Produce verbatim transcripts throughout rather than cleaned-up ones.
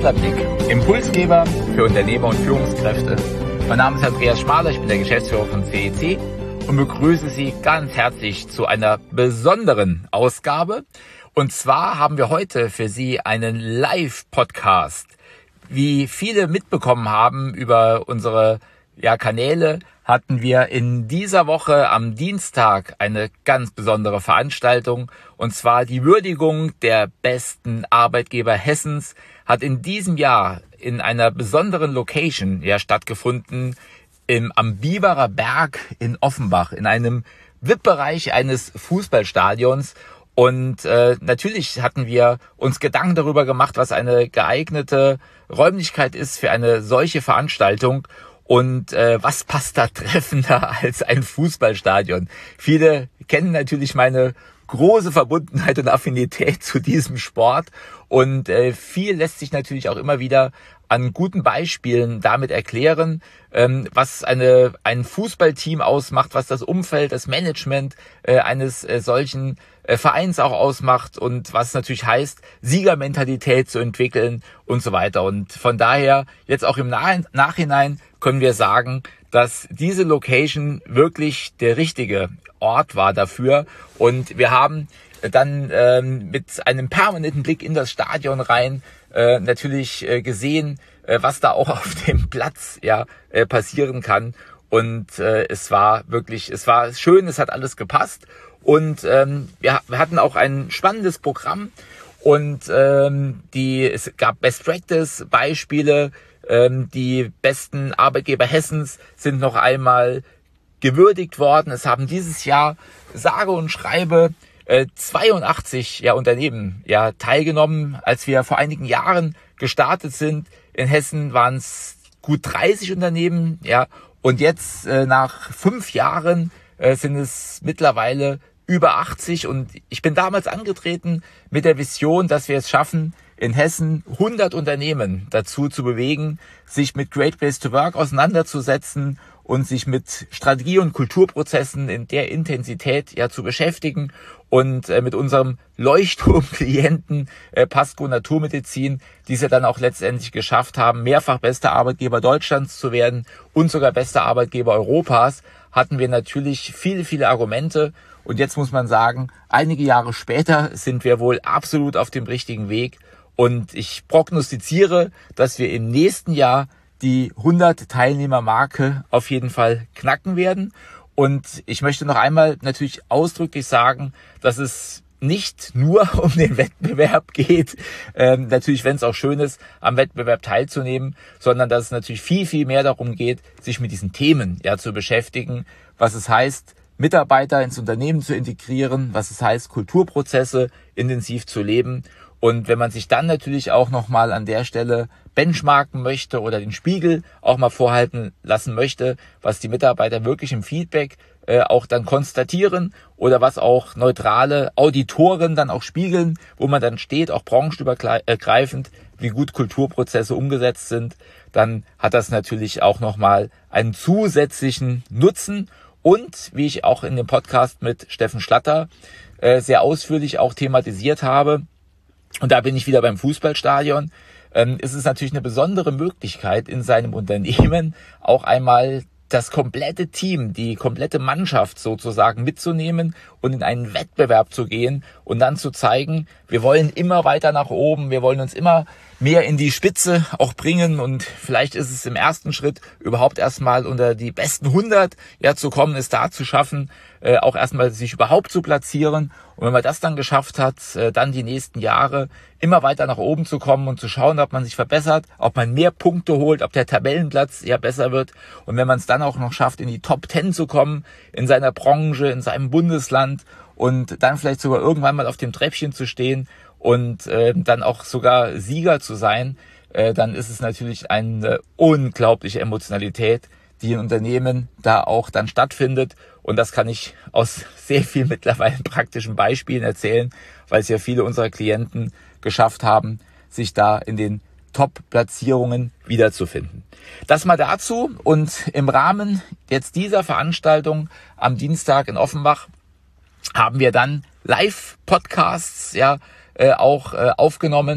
Adlerblick, Impulsgeber für Unternehmer und Führungskräfte. Mein Name ist Andreas Schmaler, ich bin der Geschäftsführer von C E C und begrüße Sie ganz herzlich zu einer besonderen Ausgabe. Und zwar haben wir heute für Sie einen Live-Podcast. Wie viele mitbekommen haben über unsere ja, Kanäle, hatten wir in dieser Woche am Dienstag eine ganz besondere Veranstaltung. Und zwar die Würdigung der besten Arbeitgeber Hessens hat in diesem Jahr in einer besonderen Location ja stattgefunden, im, am Biberer Berg in Offenbach, in einem V I P-Bereich eines Fußballstadions. Und äh, natürlich hatten wir uns Gedanken darüber gemacht, was eine geeignete Räumlichkeit ist für eine solche Veranstaltung. Und äh, was passt da treffender als ein Fußballstadion? Viele kennen natürlich meine große Verbundenheit und Affinität zu diesem Sport. Und äh, viel lässt sich natürlich auch immer wieder an guten Beispielen damit erklären, ähm, was eine ein Fußballteam ausmacht, was das Umfeld, das Management äh, eines äh, solchen äh, Vereins auch ausmacht und was natürlich heißt, Siegermentalität zu entwickeln und so weiter. Und von daher jetzt auch im Nach- Nachhinein können wir sagen, dass diese Location wirklich der richtige Ort war dafür. Und wir haben dann ähm, mit einem permanenten Blick in das Stadion rein äh, natürlich äh, gesehen, äh, was da auch auf dem Platz ja äh, passieren kann. Und äh, es war wirklich, es war schön, es hat alles gepasst. Und ähm, wir, wir hatten auch ein spannendes Programm. Und ähm, die es gab Best Practice Beispiele. Ähm, die besten Arbeitgeber Hessens sind noch einmal gewürdigt worden. Es haben dieses Jahr sage und schreibe äh, zweiundachtzig ja, Unternehmen ja, teilgenommen. Als wir vor einigen Jahren gestartet sind in Hessen, waren es gut dreißig Unternehmen. Ja, und jetzt äh, nach fünf Jahren äh, sind es mittlerweile über achtzig. Und ich bin damals angetreten mit der Vision, dass wir es schaffen, in Hessen hundert Unternehmen dazu zu bewegen, sich mit Great Place to Work auseinanderzusetzen und sich mit Strategie- und Kulturprozessen in der Intensität ja zu beschäftigen und äh, mit unserem Leuchtturm-Klienten äh, Pasco Naturmedizin, die es ja dann auch letztendlich geschafft haben, mehrfach bester Arbeitgeber Deutschlands zu werden und sogar bester Arbeitgeber Europas, hatten wir natürlich viele, viele Argumente. Und jetzt muss man sagen, einige Jahre später sind wir wohl absolut auf dem richtigen Weg. Und ich prognostiziere, dass wir im nächsten Jahr die hundert Teilnehmer-Marke auf jeden Fall knacken werden. Und ich möchte noch einmal natürlich ausdrücklich sagen, dass es nicht nur um den Wettbewerb geht, ähm, natürlich, wenn es auch schön ist, am Wettbewerb teilzunehmen, sondern dass es natürlich viel, viel mehr darum geht, sich mit diesen Themen ja zu beschäftigen, was es heißt, Mitarbeiter ins Unternehmen zu integrieren, was es heißt, Kulturprozesse intensiv zu leben. Und wenn man sich dann natürlich auch nochmal an der Stelle benchmarken möchte oder den Spiegel auch mal vorhalten lassen möchte, was die Mitarbeiter wirklich im Feedback äh, auch dann konstatieren oder was auch neutrale Auditoren dann auch spiegeln, wo man dann steht, auch branchenübergreifend, wie gut Kulturprozesse umgesetzt sind, dann hat das natürlich auch nochmal einen zusätzlichen Nutzen. Und wie ich auch in dem Podcast mit Steffen Schlatter äh, sehr ausführlich auch thematisiert habe, und da bin ich wieder beim Fußballstadion, ähm, ist es natürlich eine besondere Möglichkeit in seinem Unternehmen auch einmal das komplette Team, die komplette Mannschaft sozusagen mitzunehmen und in einen Wettbewerb zu gehen und dann zu zeigen, wir wollen immer weiter nach oben, wir wollen uns immer mehr in die Spitze auch bringen und vielleicht ist es im ersten Schritt überhaupt erstmal unter die besten hundert ja zu kommen, es da zu schaffen, äh, auch erstmal sich überhaupt zu platzieren. Und wenn man das dann geschafft hat, äh, dann die nächsten Jahre immer weiter nach oben zu kommen und zu schauen, ob man sich verbessert, ob man mehr Punkte holt, ob der Tabellenplatz ja besser wird. Und wenn man es dann auch noch schafft, in die Top zehn zu kommen, in seiner Branche, in seinem Bundesland und dann vielleicht sogar irgendwann mal auf dem Treppchen zu stehen und äh, dann auch sogar Sieger zu sein, äh, dann ist es natürlich eine unglaubliche Emotionalität, die in Unternehmen da auch dann stattfindet. Und das kann ich aus sehr vielen mittlerweile praktischen Beispielen erzählen, weil es ja viele unserer Klienten geschafft haben, sich da in den Top-Platzierungen wiederzufinden. Das mal dazu. Und im Rahmen jetzt dieser Veranstaltung am Dienstag in Offenbach haben wir dann Live-Podcasts ja äh, auch äh, aufgenommen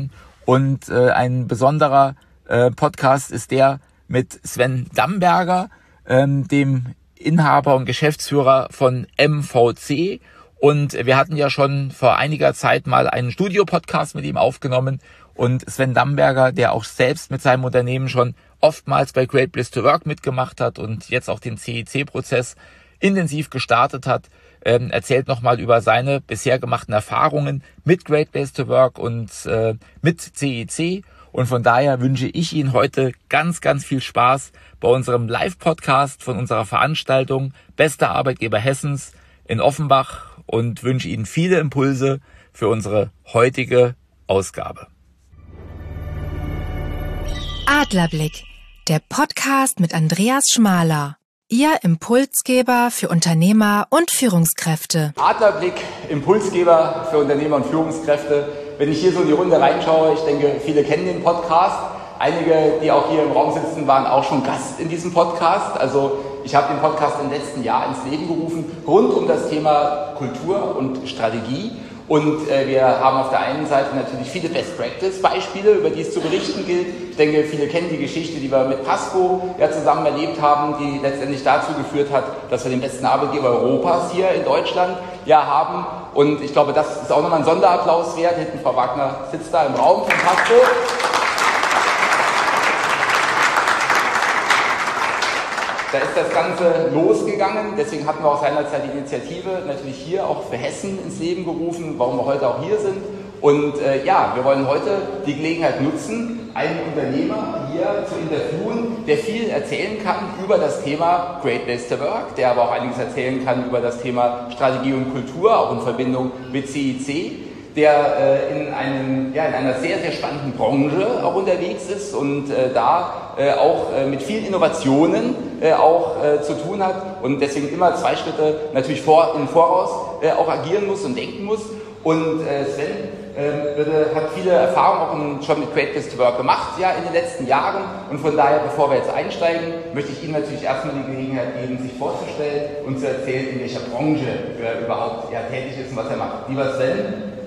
Und äh, ein besonderer äh, Podcast ist der mit Sven Damberger, ähm, dem Inhaber und Geschäftsführer von M V C. Und wir hatten ja schon vor einiger Zeit mal einen Studio-Podcast mit ihm aufgenommen. Und Sven Damberger, der auch selbst mit seinem Unternehmen schon oftmals bei Great Place to Work mitgemacht hat und jetzt auch den C I C-Prozess intensiv gestartet hat, ähm, erzählt nochmal über seine bisher gemachten Erfahrungen mit Great Place to Work und äh, mit C I C. Und von daher wünsche ich Ihnen heute ganz, ganz viel Spaß bei unserem Live-Podcast von unserer Veranstaltung Bester Arbeitgeber Hessens in Offenbach und wünsche Ihnen viele Impulse für unsere heutige Ausgabe. Adlerblick, der Podcast mit Andreas Schmaler. Ihr Impulsgeber für Unternehmer und Führungskräfte. Adlerblick, Impulsgeber für Unternehmer und Führungskräfte. Wenn ich hier so in die Runde reinschaue, ich denke, viele kennen den Podcast. Einige, die auch hier im Raum sitzen, waren auch schon Gast in diesem Podcast. Also ich habe den Podcast im letzten Jahr ins Leben gerufen, rund um das Thema Kultur und Strategie. Und äh, wir haben auf der einen Seite natürlich viele Best-Practice-Beispiele, über die es zu berichten gilt. Ich denke, viele kennen die Geschichte, die wir mit Pasco ja zusammen erlebt haben, die letztendlich dazu geführt hat, dass wir den besten Arbeitgeber Europas hier in Deutschland ja haben. Und ich glaube, das ist auch nochmal ein Sonderapplaus wert. Hinten Frau Wagner sitzt da im Raum von Pasco. Da ist das Ganze losgegangen, deswegen hatten wir auch seinerzeit die Initiative natürlich hier auch für Hessen ins Leben gerufen, warum wir heute auch hier sind. Und äh, ja, wir wollen heute die Gelegenheit nutzen, einen Unternehmer hier zu interviewen, der viel erzählen kann über das Thema Great Place to Work, der aber auch einiges erzählen kann über das Thema Strategie und Kultur, auch in Verbindung mit C I C. Der äh, in, einem, ja, in einer sehr, sehr spannenden Branche auch unterwegs ist und äh, da äh, auch äh, mit vielen Innovationen äh, auch äh, zu tun hat und deswegen immer zwei Schritte natürlich vor, im Voraus äh, auch agieren muss und denken muss. Und äh, Sven äh, würde, hat viele Erfahrungen auch in, schon mit Great Place to Work gemacht, ja, in den letzten Jahren. Und von daher, bevor wir jetzt einsteigen, möchte ich Ihnen natürlich erstmal die Gelegenheit geben, sich vorzustellen und zu erzählen, in welcher Branche er überhaupt ja, tätig ist und was er macht. Lieber Sven.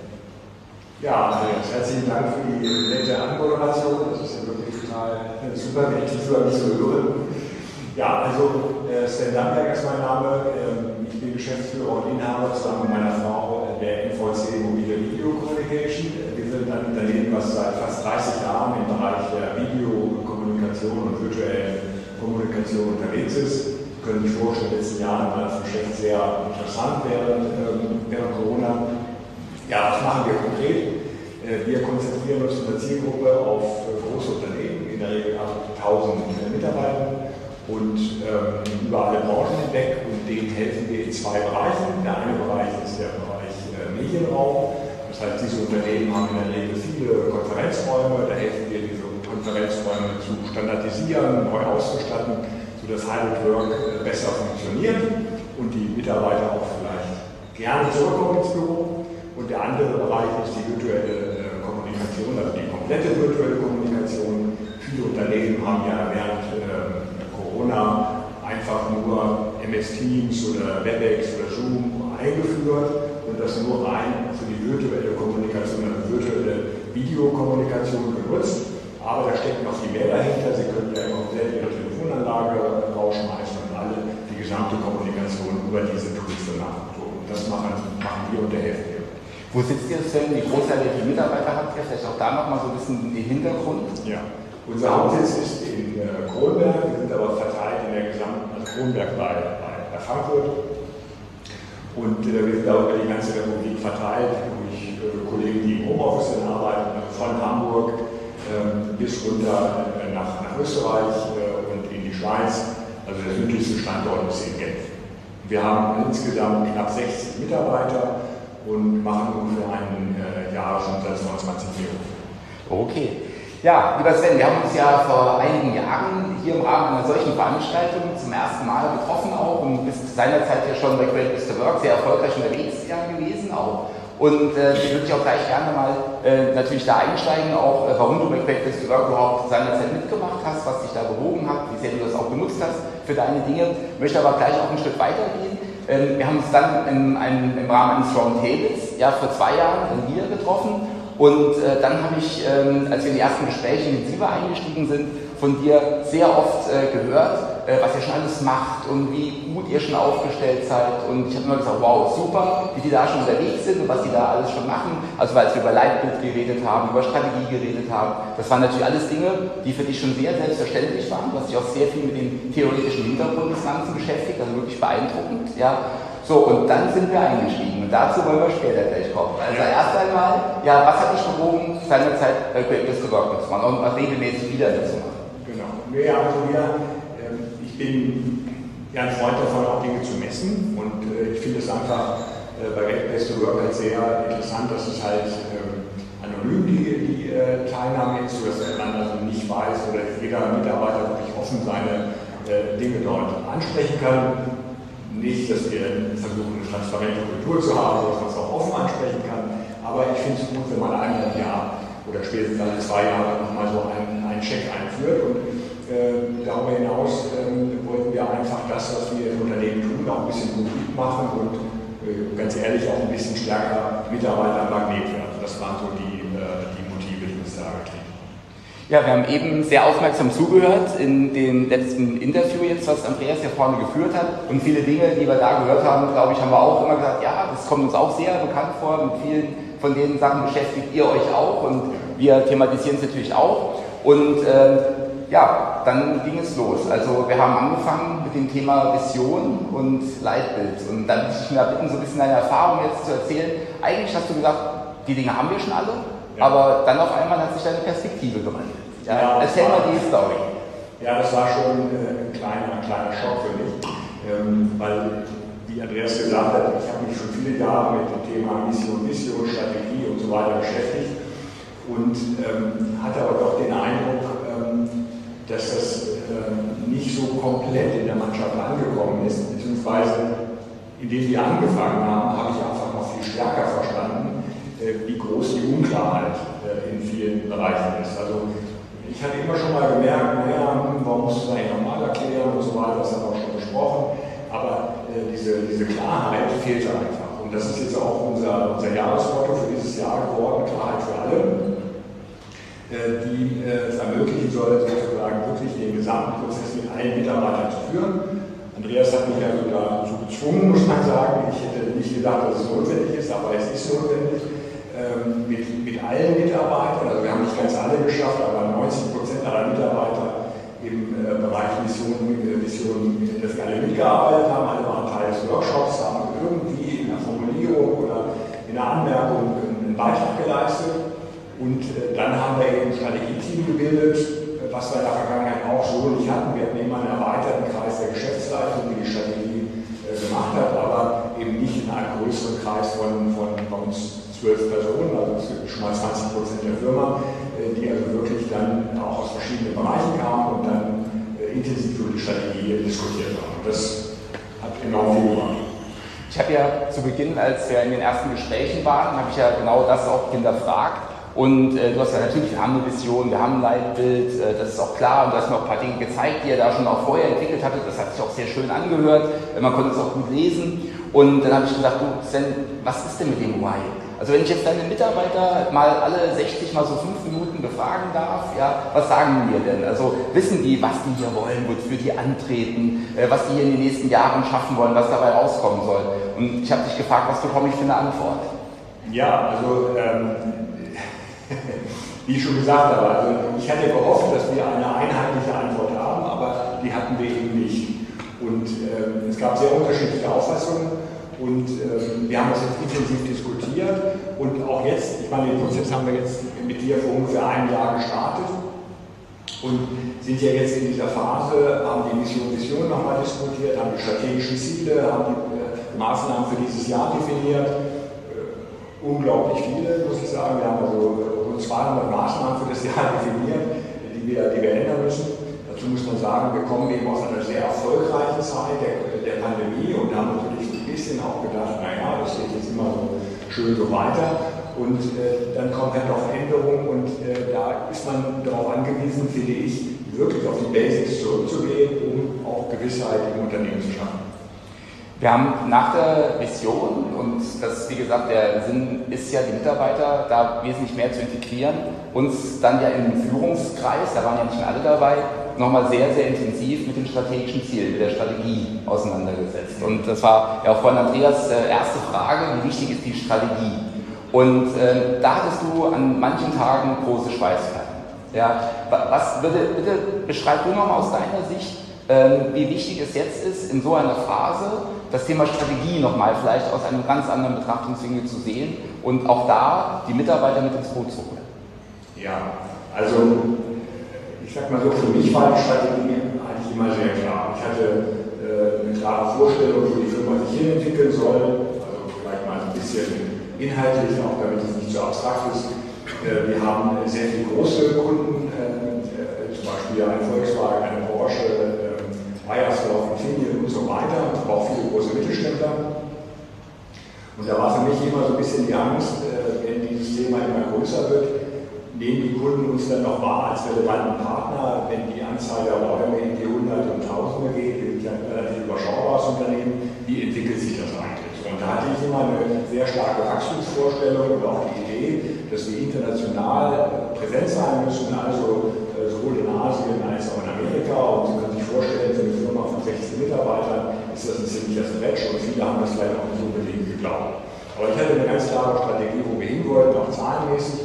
Ja, Andreas, herzlichen Dank für die nette Anmoderation. Das ist ja wirklich total super, wenn ich das über mich so höre. Ja, also äh, Sven Damberger ist mein Name. Ähm, ich bin Geschäftsführer und Inhaber zusammen mit meiner Frau äh, der M V C Mobile Video Communication. Wir sind ein Unternehmen, was seit fast dreißig Jahren im Bereich der Videokommunikation und virtuellen Kommunikation unterwegs ist. Sie können sich vorstellen, in den letzten Jahren war das Geschäft sehr interessant während, ähm, während Corona. Ja, was machen wir konkret? Wir konzentrieren uns in der Zielgruppe auf große Unternehmen, in der Regel ab tausend Mitarbeitern und ähm, über alle Branchen hinweg und denen helfen wir in zwei Bereichen. Der eine Bereich ist der Bereich äh, Medienraum. Das heißt, diese Unternehmen haben in der Regel viele Konferenzräume. Da helfen wir, diese Konferenzräume zu standardisieren, neu auszustatten, sodass Hybrid Work äh, besser funktioniert und die Mitarbeiter auch vielleicht gerne zurückkommen ins Büro. Und der andere Bereich ist die virtuelle äh, Kommunikation, also die komplette virtuelle Kommunikation. Viele Unternehmen haben ja während äh, Corona einfach nur M S Teams oder WebEx oder Zoom eingeführt und das nur rein für die virtuelle Kommunikation, also virtuelle Videokommunikation genutzt. Aber da steckt noch viel mehr dahinter. Sie können ja komplett Ihre Telefonanlage rausschmeißen und alle die gesamte Kommunikation über diese Tools machen. So, und das machen, machen wir und der helfen wir. Wo sitzt ihr denn? Wie groß seid ihr? Wie viele Mitarbeiter habt ihr? Vielleicht auch da nochmal so ein bisschen den Hintergrund. Ja, unser Hauptsitz ist in äh, Kronberg, wir sind aber verteilt in der gesamten, also Kronberg bei, bei, bei Frankfurt. Und äh, wir sind auch über die ganze Republik verteilt, durch äh, Kollegen, die im Homeoffice arbeiten, also von Hamburg äh, bis runter äh, nach, nach Österreich äh, und in die Schweiz. Also der südlichste Standort ist in Genf. Wir haben insgesamt knapp sechzig Mitarbeiter und machen ungefähr einen äh, Jahresumsatz von zwanzig Millionen. Okay. Ja, lieber Sven, wir haben uns ja vor einigen Jahren hier im Rahmen einer solchen Veranstaltung zum ersten Mal getroffen auch und bist seinerzeit ja schon bei Great Place to Work sehr erfolgreich unterwegs ja, gewesen auch. Und äh, ich würde dich auch gleich gerne mal äh, natürlich da einsteigen, auch äh, warum du bei Great Place to Work überhaupt seinerzeit mitgemacht hast, was dich da bewogen hat, wie sehr du das auch genutzt hast für deine Dinge. Ich möchte aber gleich auch ein Stück weitergehen. Ähm, wir haben uns dann in einem, im Rahmen eines Roundtables ja, vor zwei Jahren hier getroffen Und äh, dann habe ich, ähm, als wir in die ersten Gespräche intensiver eingestiegen sind, von dir sehr oft äh, gehört, äh, was ihr schon alles macht und wie gut ihr schon aufgestellt seid. Und ich habe immer gesagt, wow, super, wie die da schon unterwegs sind und was die da alles schon machen. Also als wir über Leitbild geredet haben, über Strategie geredet haben, das waren natürlich alles Dinge, die für dich schon sehr selbstverständlich waren. Du hast dich auch sehr viel mit dem theoretischen Hintergrund des Ganzen beschäftigt, also wirklich beeindruckend. Ja. So, und dann sind wir eingestiegen und dazu wollen wir später gleich kommen. Also erst einmal, ja, was hat dich bewogen, seinerzeit äh, Great Place to Work zu machen und auch regelmäßig wieder zu machen? Genau. Ja, also ja, äh, ich bin ja ein Freund davon, auch Dinge zu messen und äh, ich finde es einfach äh, bei Great Place to Work halt sehr interessant, dass es halt äh, anonym die, die äh, Teilnahme ist, sodass man also nicht weiß oder jeder Mitarbeiter wirklich offen seine äh, Dinge dort ansprechen kann. Nicht, dass wir versuchen, eine transparente Kultur zu haben, dass man es auch offen ansprechen kann, aber ich finde es gut, wenn man einmal im Jahr oder spätestens alle zwei Jahre nochmal so einen, einen Check einführt. Und äh, darüber hinaus äh, wollten wir einfach das, was wir im Unternehmen tun, auch ein bisschen publik machen und äh, ganz ehrlich auch ein bisschen stärker Mitarbeitermagnet werden. Das waren so die, äh, die Motive, die uns da getrieben haben. Ja, wir haben eben sehr aufmerksam zugehört in dem letzten Interview jetzt, was Andreas hier vorne geführt hat. Und viele Dinge, die wir da gehört haben, glaube ich, haben wir auch immer gesagt, ja, das kommt uns auch sehr bekannt vor. Mit vielen von den Sachen beschäftigt ihr euch auch und wir thematisieren es natürlich auch. Und äh, ja, dann ging es los. Also wir haben angefangen mit dem Thema Vision und Leitbild. Und dann muss ich mir bitten, so ein bisschen deine Erfahrung jetzt zu erzählen. Eigentlich hast du gesagt, die Dinge haben wir schon alle. Ja. Aber dann auf einmal hat sich deine Perspektive gewandelt. Ja, ja, erzähl mal die Story. Ja, das war schon äh, ein, kleiner, ein kleiner Schock für mich, ähm, weil, wie Andreas gesagt hat, ich habe mich schon viele Jahre mit dem Thema Mission, Vision, Strategie und so weiter beschäftigt und ähm, hatte aber doch den Eindruck, ähm, dass das ähm, nicht so komplett in der Mannschaft angekommen ist, beziehungsweise indem wir angefangen haben, habe ich einfach noch viel stärker verstanden, wie groß die Unklarheit äh, in vielen Bereichen ist. Also ich hatte immer schon mal gemerkt, naja, warum musst du es eigentlich nochmal erklären und so weiter, das haben wir auch schon besprochen, aber äh, diese, diese Klarheit fehlte einfach. Und das ist jetzt auch unser, unser Jahresmotto für dieses Jahr geworden, Klarheit für alle, äh, die äh, es ermöglichen soll, sozusagen wirklich den gesamten Prozess mit allen Mitarbeitern zu führen. Andreas hat mich also dazu gezwungen, muss man sagen. Ich hätte nicht gedacht, dass es notwendig ist, aber es ist notwendig. Mit, mit allen Mitarbeitern, also wir haben nicht ganz alle geschafft, aber neunzig Prozent aller Mitarbeiter im äh, Bereich Mission, Mission, dass wir alle mitgearbeitet haben, alle waren Teil des Workshops, haben irgendwie in der Formulierung oder in der Anmerkung einen Beitrag geleistet und äh, dann haben wir eben ein Strategieteam gebildet, was wir in der Vergangenheit auch so nicht hatten. Wir hatten immer einen erweiterten Kreis der Geschäftsleitung, die die Strategie äh, gemacht hat, aber eben nicht in einem größeren Kreis von, von bei uns zwölf Personen, also schon mal zwanzig Prozent der Firma, die also wirklich dann auch aus verschiedenen Bereichen kamen und dann intensiv über die Strategie diskutiert haben. Das hat enorm viel gemacht. Ich habe ja zu Beginn, als wir in den ersten Gesprächen waren, habe ich ja genau das auch hinterfragt. Und äh, du hast ja natürlich, wir haben eine Vision, wir haben ein Leitbild, äh, das ist auch klar. Und du hast mir auch ein paar Dinge gezeigt, die ihr da schon auch vorher entwickelt hattet. Das hat sich auch sehr schön angehört. Man konnte es auch gut lesen. Und dann habe ich gedacht, du, Sven, was ist denn mit dem Why? Also wenn ich jetzt deine Mitarbeiter mal alle sechzig mal so fünf Minuten befragen darf, ja, was sagen die denn? Also wissen die, was die hier wollen, wofür die antreten, äh, was die hier in den nächsten Jahren schaffen wollen, was dabei rauskommen soll? Und ich habe dich gefragt, was bekomme ich für eine Antwort? Ja, also ähm, wie ich schon gesagt habe, also ich hatte gehofft, dass wir eine einheitliche Antwort haben, aber die hatten wir eben nicht. Und ähm, es gab sehr unterschiedliche Auffassungen. Und ähm, wir haben das jetzt intensiv diskutiert und auch jetzt, ich meine, den Prozess haben wir jetzt mit dir vor ungefähr einem Jahr gestartet und sind ja jetzt in dieser Phase, haben die Mission Vision nochmal diskutiert, haben die strategischen Ziele, haben die äh, Maßnahmen für dieses Jahr definiert. Äh, unglaublich viele, muss ich sagen. Wir haben also rund zweihundert Maßnahmen für das Jahr definiert, die wir, die wir ändern müssen. Dazu muss man sagen, wir kommen eben aus einer sehr erfolgreichen Zeit der, der Pandemie und haben natürlich ein bisschen auch gedacht, naja, das geht jetzt immer so schön so weiter und äh, dann kommen halt noch Änderungen und äh, da ist man darauf angewiesen, finde ich, wirklich auf die Basics zurückzugehen, um auch Gewissheit im Unternehmen zu schaffen. Wir haben nach der Vision, und das, wie gesagt, der Sinn ist ja, die Mitarbeiter da wesentlich mehr zu integrieren, uns dann ja in den Führungskreis, da waren ja nicht mehr alle dabei, nochmal sehr, sehr intensiv mit den strategischen Zielen, mit der Strategie auseinandergesetzt. Und das war ja auch von Andreas äh, erste Frage, wie wichtig ist die Strategie? Und äh, da hattest du an manchen Tagen große Schweißperlen. Ja, was, bitte, bitte beschreib du nochmal aus deiner Sicht, äh, wie wichtig es jetzt ist, in so einer Phase das Thema Strategie nochmal vielleicht aus einem ganz anderen Betrachtungswinkel zu sehen und auch da die Mitarbeiter mit ins Boot zu holen. Ja, also ich sag mal so, für mich war die Strategie eigentlich immer sehr klar. Ich hatte äh, eine klare Vorstellung, wo die Firma sich hin entwickeln soll, also vielleicht mal ein bisschen inhaltlich, auch damit es nicht so abstrakt ist. Äh, wir haben sehr viele große Kunden, äh, äh, zum Beispiel eine Volkswagen, eine Porsche, äh, Bayersdorf, Infineon und so weiter, aber auch viele große Mittelständler. Und da war für mich immer so ein bisschen die Angst, äh, wenn dieses Thema immer größer wird, nehmen die Kunden uns dann noch wahr als relevanten Partner, wenn die Anzahl der Räume in die Hunderte und Tausende geht, wir sind ja ein relativ überschaubares Unternehmen, wie entwickelt sich das eigentlich? Und da hatte ich immer eine sehr starke Wachstumsvorstellung und auch die Idee, dass wir international präsent sein müssen, also sowohl in Asien als auch in Amerika. Und Sie können sich vorstellen, für eine Firma von sechzehn Mitarbeitern ist das ein ziemlicher Stretch und viele haben das vielleicht auch nicht unbedingt geglaubt. Aber ich hatte eine ganz klare Strategie, wo wir hin wollten, auch zahlenmäßig.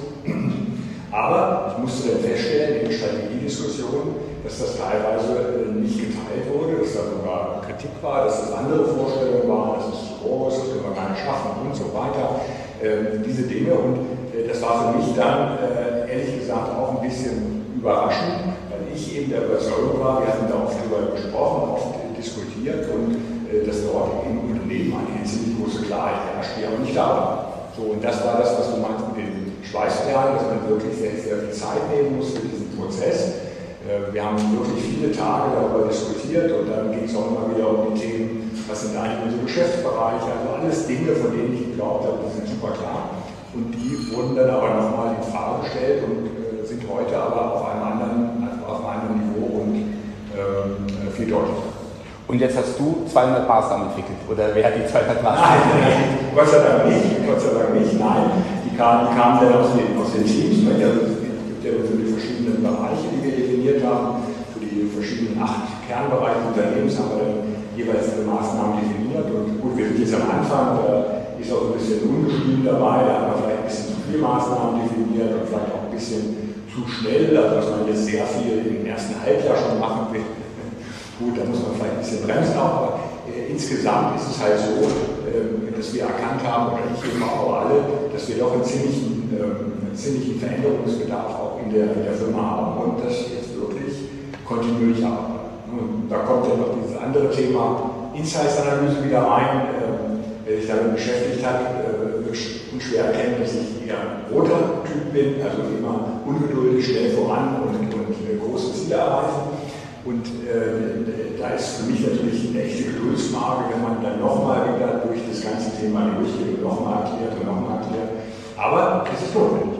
Aber ich musste dann feststellen in den Strategiediskussionen, dass das teilweise nicht geteilt wurde, dass da sogar Kritik war, dass das andere Vorstellungen waren, das ist zu groß, das können wir gar nicht schaffen und so weiter. Ähm, diese Dinge. Und äh, das war für mich dann äh, ehrlich gesagt auch ein bisschen überraschend, weil ich eben der Überzeugung war, wir hatten da oft darüber gesprochen, oft äh, diskutiert und äh, dass dort im Unternehmen eine ziemlich große Klarheit herrscht, die aber nicht da war. So, und das war das, was du meinst mit den Schweißperlen, dass man wirklich sehr, sehr viel Zeit nehmen muss für diesen Prozess. Wir haben wirklich viele Tage darüber diskutiert und dann ging es auch immer wieder um die Themen, was sind eigentlich unsere Geschäftsbereiche, also alles Dinge, von denen ich geglaubt habe, die sind super klar. Und die wurden dann aber nochmal in Frage gestellt und äh, sind heute aber auf einem anderen, also auf einem anderen Niveau und ähm, viel deutlicher. Und jetzt hast du zweihundert Maßnahmen entwickelt, oder wer hat die zweihundert Maßnahmen entwickelt? Nein, Gott sei Dank nicht, Gott sei Dank nicht, nein. Die kamen, die kamen dann aus den, aus den Teams, weil ja, es gibt ja für die verschiedenen Bereiche, die wir definiert haben, für die verschiedenen acht Kernbereiche des Unternehmens haben wir dann jeweils diese Maßnahmen definiert. Und gut, wir sind jetzt am Anfang, da ist auch ein bisschen Ungestüm dabei, da haben wir vielleicht ein bisschen zu viele Maßnahmen definiert und vielleicht auch ein bisschen zu schnell, also dass man jetzt sehr viel im ersten Halbjahr schon machen will. Gut, da muss man vielleicht ein bisschen bremsen auch, aber äh, insgesamt ist es halt so, äh, dass wir erkannt haben, oder ich eben auch alle, dass wir doch einen ziemlichen, äh, einen ziemlichen Veränderungsbedarf auch in der, in der Firma haben und das jetzt wirklich kontinuierlich arbeiten. Und da kommt ja noch dieses andere Thema Insights-Analyse wieder rein. Äh, wer sich damit beschäftigt hat, äh, wird unschwer erkennen, dass ich eher ein roter Typ bin, also immer ungeduldig, schnell voran und, und äh, große Ziele erreichen. Und äh, da ist für mich natürlich eine echte Geduldsmarke, wenn man dann nochmal wieder durch das ganze Thema durchgeht und nochmal erklärt und nochmal erklärt. Aber es ist notwendig.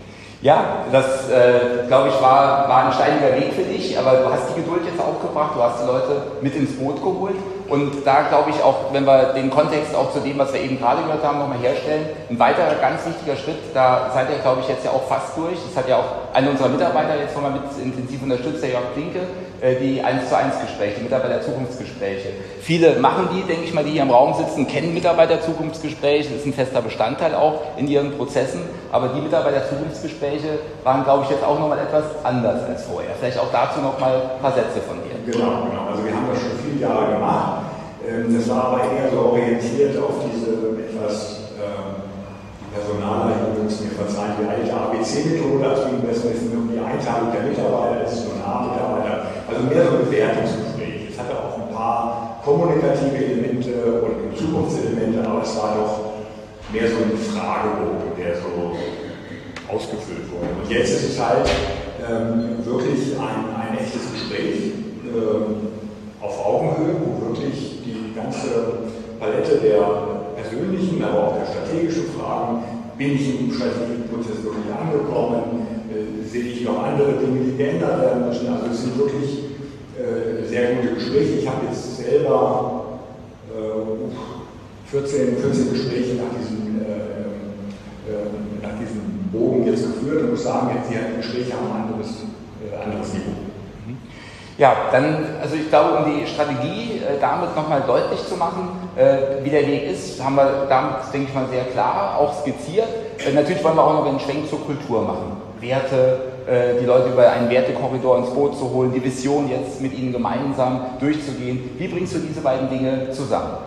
Ja, das äh, glaube ich war, war ein steiniger Weg für dich, aber du hast die Geduld jetzt aufgebracht, du hast die Leute mit ins Boot geholt. Und da glaube ich auch, wenn wir den Kontext auch zu dem, was wir eben gerade gehört haben, nochmal herstellen, ein weiterer ganz wichtiger Schritt, da seid ihr, glaube ich, jetzt ja auch fast durch. Das hat ja auch einer unserer Mitarbeiter jetzt nochmal mit intensiv unterstützt, der Jörg Klinke, die eins zu eins Gespräche, Mitarbeiter-Zukunftsgespräche. Viele machen die, denke ich mal, die hier im Raum sitzen, kennen Mitarbeiter-Zukunftsgespräche, das ist ein fester Bestandteil auch in ihren Prozessen, aber die Mitarbeiter-Zukunftsgespräche waren, glaube ich, jetzt auch nochmal etwas anders als vorher. Vielleicht auch dazu nochmal ein paar Sätze von dir. Genau, genau. Also wir haben das schon viele Jahre gemacht. Das war aber eher so orientiert auf diese etwas ähm, Personalleitung, müssen mir verzeihen, die alte A B C-Methode, also ging besser wissen, um die Einteilung der Mitarbeiter, das ist so ein A-Mitarbeiter, also mehr so ein Bewertungsgespräch. Es hatte auch ein paar kommunikative Elemente und Zukunftselemente, aber es war doch mehr so ein Fragebogen, der so ausgefüllt wurde. Und jetzt ist es halt ähm, wirklich ein, ein echtes Gespräch ähm, auf Augenhöhe, wo wirklich die ganze Palette der persönlichen, aber auch der strategischen Fragen, bin ich im strategischen Prozess wirklich angekommen, äh, sehe ich noch andere Dinge, die geändert werden müssen. Also es sind wirklich äh, sehr gute Gespräche. Ich habe jetzt selber, äh, vierzehn, vierzehn Gespräche nach diesem, äh, äh, nach diesem Bogen jetzt geführt und muss sagen, jetzt die Gespräche haben ein anderes, äh, anderes Niveau. Ja, dann, also ich glaube, um die Strategie äh, damit nochmal deutlich zu machen, äh, wie der Weg ist, haben wir damit, denke ich mal, sehr klar auch skizziert. Äh, natürlich wollen wir auch noch einen Schwenk zur Kultur machen. Werte, äh, die Leute über einen Wertekorridor ins Boot zu holen, die Vision jetzt mit ihnen gemeinsam durchzugehen. Wie bringst du diese beiden Dinge zusammen?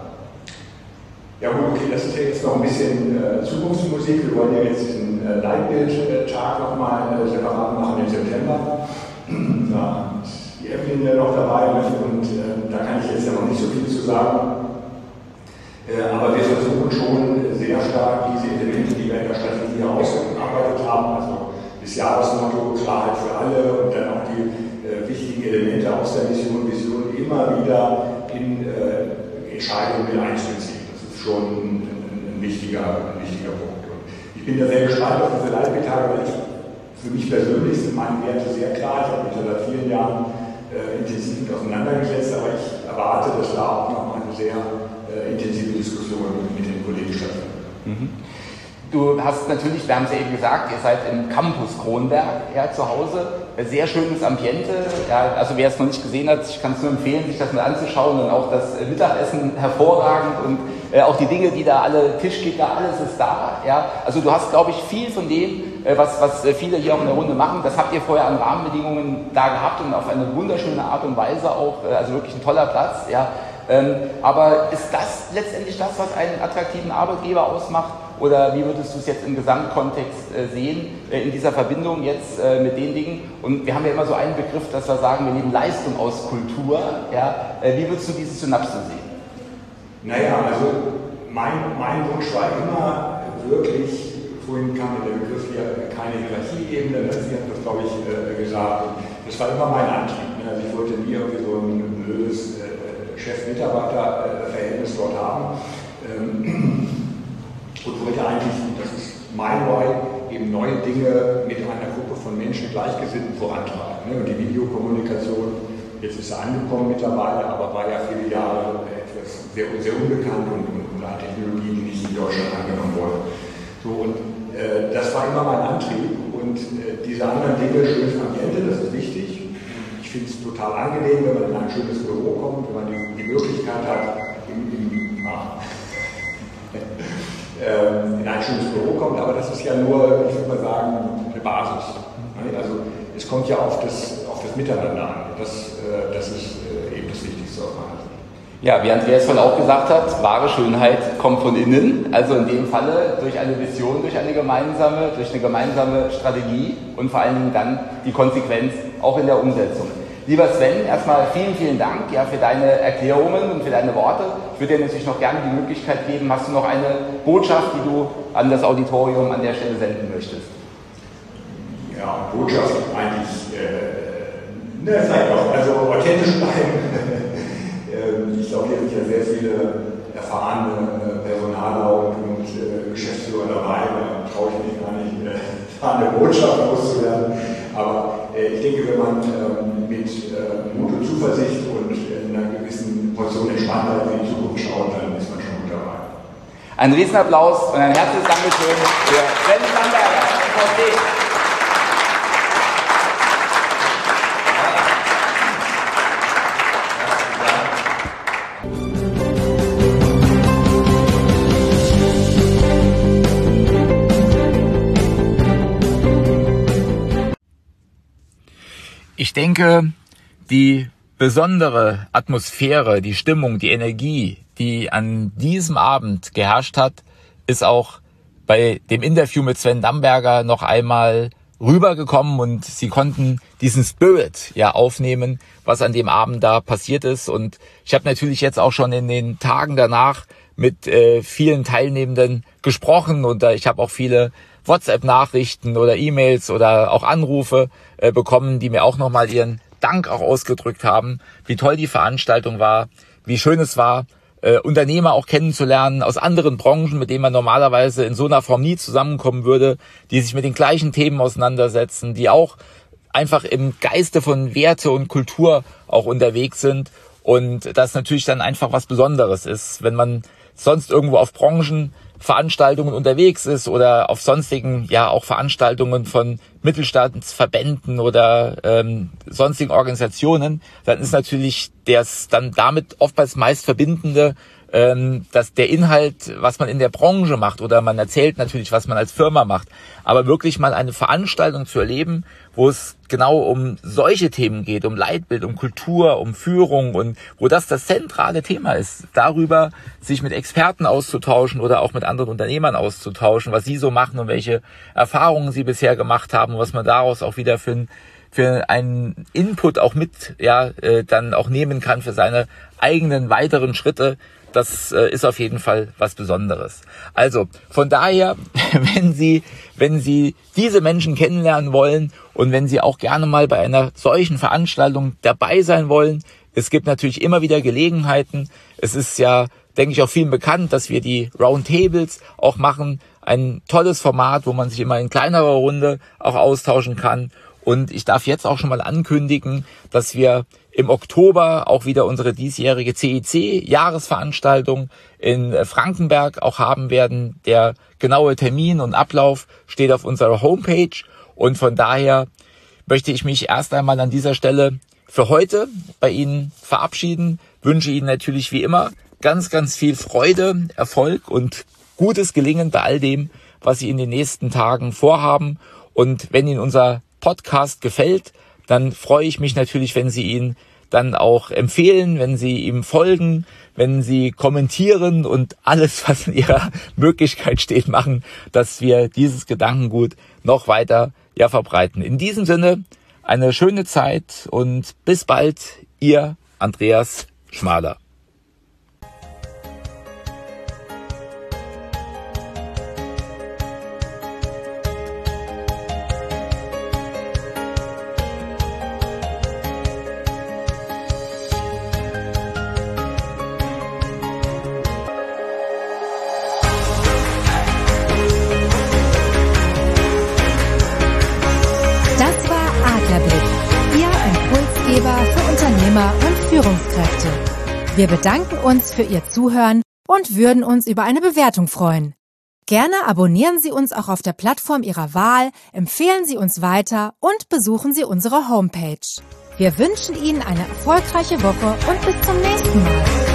Ja gut, okay, das ist ja jetzt noch ein bisschen äh, Zukunftsmusik. Wir wollen ja jetzt diesen äh, Leitbild-Tag nochmal äh, separat machen im September. Da ist die Evelyn ja noch dabei und äh, da kann ich jetzt ja noch nicht so viel zu sagen. Äh, aber wir versuchen schon sehr stark diese Elemente, die wir in der Strategie ausgearbeitet haben, also das Jahresmotto Klarheit für alle und dann auch die äh, wichtigen Elemente aus der Mission, Vision immer wieder in äh, Entscheidungen mit einzubeziehen. Das ist schon ein, ein, ein, wichtiger, ein wichtiger Punkt. Und ich bin da sehr gespannt auf diese Leitbildtage, weil ich, für mich persönlich sind meine Werte sehr klar. Ich habe mich da seit vielen Jahren äh, intensiv mit auseinandergesetzt, aber ich erwarte, dass da auch noch eine sehr äh, intensive Diskussion mit den Kollegen stattfindet. Mhm. Du hast natürlich, wir haben es ja eben gesagt, ihr seid im Campus Kronberg ja, zu Hause. Sehr schönes Ambiente. Ja, also wer es noch nicht gesehen hat, ich kann es nur empfehlen, sich das mal anzuschauen. Und auch das Mittagessen hervorragend und äh, auch die Dinge, die da alle, Tischkicker, alles ist da. Ja. Also du hast, glaube ich, viel von dem, äh, was, was viele hier auch in der Runde machen. Das habt ihr vorher an Rahmenbedingungen da gehabt und auf eine wunderschöne Art und Weise auch. Äh, also wirklich ein toller Platz. Ja. Ähm, aber ist das letztendlich das, was einen attraktiven Arbeitgeber ausmacht? Oder wie würdest du es jetzt im Gesamtkontext äh, sehen, äh, in dieser Verbindung jetzt äh, mit den Dingen? Und wir haben ja immer so einen Begriff, dass wir sagen, wir nehmen Leistung aus Kultur. Ja? Äh, wie würdest du diese Synapse sehen? Naja, also mein, mein Wunsch war immer wirklich, vorhin kam der Begriff hier, keine Hierarchieebene, ne? Sie hat das, glaube ich, äh, gesagt. Das war immer mein Antrieb. Ne? Also ich wollte nie irgendwie so ein blödes äh, Chef-Mitarbeiter-Verhältnis dort haben. Ähm, Und wollte eigentlich, und das ist mein Why, eben neue Dinge mit einer Gruppe von Menschen Gleichgesinnten vorantreiben. Und die Videokommunikation, jetzt ist sie angekommen mittlerweile, aber war ja viele Jahre etwas sehr, sehr unbekannt und, und eine Technologie, die nicht in Deutschland angenommen wurde. So, und äh, das war immer mein Antrieb. Und äh, diese anderen Dinge, schönes Ambiente, das ist wichtig. Ich finde es total angenehm, wenn man in ein schönes Büro kommt, wenn man die, die Möglichkeit hat, im, im ah, in ein schönes Büro kommt, aber das ist ja nur, ich würde mal sagen, eine Basis. Also es kommt ja auf das, auf das Miteinander an. Das, das ist eben das Wichtigste aus meiner Sicht. Ja, wie Andreas vorhin auch gesagt hat, wahre Schönheit kommt von innen, also in dem Falle durch eine Vision, durch eine gemeinsame, durch eine gemeinsame Strategie und vor allen Dingen dann die Konsequenz auch in der Umsetzung. Lieber Sven, erstmal vielen, vielen Dank ja, für deine Erklärungen und für deine Worte. Ich würde dir natürlich noch gerne die Möglichkeit geben, hast du noch eine Botschaft, die du an das Auditorium an der Stelle senden möchtest? Ja, Botschaft eigentlich, äh, ne, vielleicht auch, also authentisch bleiben. Ich glaube, hier sind ja sehr viele erfahrene Personaler und äh, Geschäftsführer dabei, da traue ich mich gar nicht, äh, da eine Botschaft loszuwerden. Aber äh, ich denke, wenn man ähm, mit äh, Mut und Zuversicht und äh, einer gewissen Portion Entspanntheit in die Zukunft schaut, dann ist man schon gut dabei. Ein Riesenapplaus und ein herzliches Dankeschön für Sven Bamberger, V C. Ich denke, die besondere Atmosphäre, die Stimmung, die Energie, die an diesem Abend geherrscht hat, ist auch bei dem Interview mit Sven Bamberger noch einmal rübergekommen und Sie konnten diesen Spirit ja aufnehmen, was an dem Abend da passiert ist. Und ich habe natürlich jetzt auch schon in den Tagen danach mit äh, vielen Teilnehmenden gesprochen und äh, ich habe auch viele WhatsApp-Nachrichten oder E-Mails oder auch Anrufe äh, bekommen, die mir auch nochmal ihren Dank auch ausgedrückt haben, wie toll die Veranstaltung war, wie schön es war, äh, Unternehmer auch kennenzulernen aus anderen Branchen, mit denen man normalerweise in so einer Form nie zusammenkommen würde, die sich mit den gleichen Themen auseinandersetzen, die auch einfach im Geiste von Werte und Kultur auch unterwegs sind und das natürlich dann einfach was Besonderes ist, wenn man sonst irgendwo auf Branchenveranstaltungen unterwegs ist oder auf sonstigen, ja auch Veranstaltungen von Mittelstandsverbänden oder ähm, sonstigen Organisationen, dann ist natürlich das dann damit oftmals meist verbindende, ähm, dass der Inhalt, was man in der Branche macht, oder man erzählt natürlich, was man als Firma macht, aber wirklich mal eine Veranstaltung zu erleben, wo es genau um solche Themen geht, um Leitbild, um Kultur, um Führung und wo das das zentrale Thema ist, darüber sich mit Experten auszutauschen oder auch mit anderen Unternehmern auszutauschen, was sie so machen und welche Erfahrungen sie bisher gemacht haben und was man daraus auch wieder für ein für einen Input auch mit, ja, äh, dann auch nehmen kann für seine eigenen weiteren Schritte. Das äh, ist auf jeden Fall was Besonderes. Also von daher, wenn Sie, wenn Sie diese Menschen kennenlernen wollen und wenn Sie auch gerne mal bei einer solchen Veranstaltung dabei sein wollen, es gibt natürlich immer wieder Gelegenheiten. Es ist ja, denke ich, auch vielen bekannt, dass wir die Roundtables auch machen. Ein tolles Format, wo man sich immer in kleinerer Runde auch austauschen kann. Und ich darf jetzt auch schon mal ankündigen, dass wir im Oktober auch wieder unsere diesjährige C I C-Jahresveranstaltung in Frankenberg auch haben werden. Der genaue Termin und Ablauf steht auf unserer Homepage. Und von daher möchte ich mich erst einmal an dieser Stelle für heute bei Ihnen verabschieden. Wünsche Ihnen natürlich wie immer ganz, ganz viel Freude, Erfolg und gutes Gelingen bei all dem, was Sie in den nächsten Tagen vorhaben. Und wenn Ihnen unser Podcast gefällt, dann freue ich mich natürlich, wenn Sie ihn dann auch empfehlen, wenn Sie ihm folgen, wenn Sie kommentieren und alles, was in Ihrer Möglichkeit steht, machen, dass wir dieses Gedankengut noch weiter ja verbreiten. In diesem Sinne eine schöne Zeit und bis bald, Ihr Andreas Schmaler. Für Unternehmer und Führungskräfte. Wir bedanken uns für Ihr Zuhören und würden uns über eine Bewertung freuen. Gerne abonnieren Sie uns auch auf der Plattform Ihrer Wahl, empfehlen Sie uns weiter und besuchen Sie unsere Homepage. Wir wünschen Ihnen eine erfolgreiche Woche und bis zum nächsten Mal.